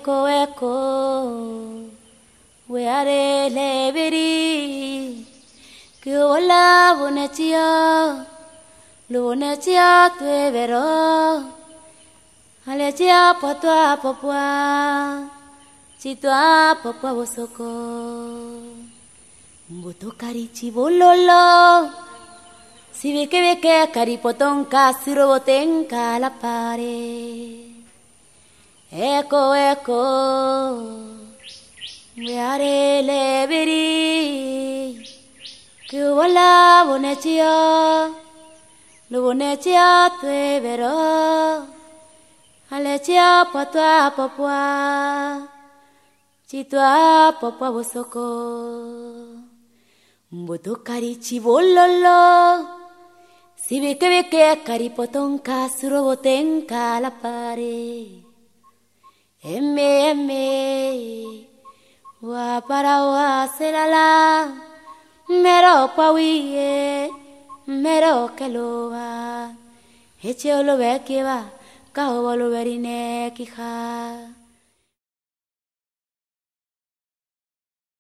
Eko eko we are leberi que hola bonetia lo bonetia tue vero aletia patwa papua chitwa papua bosoko mboto karichi bololo si beke karipotón kasiro botenka la pare. Eko eko we are leberi que hola bonetia lo bonetia tue vero aletia patwa papua chitwa papua bosoko mboto karichi bololo si beke karipotón kasiro botenka la pare. Eme wa para wa selala mero pawiye mero keloa eche lo ve que va kao lo verine kija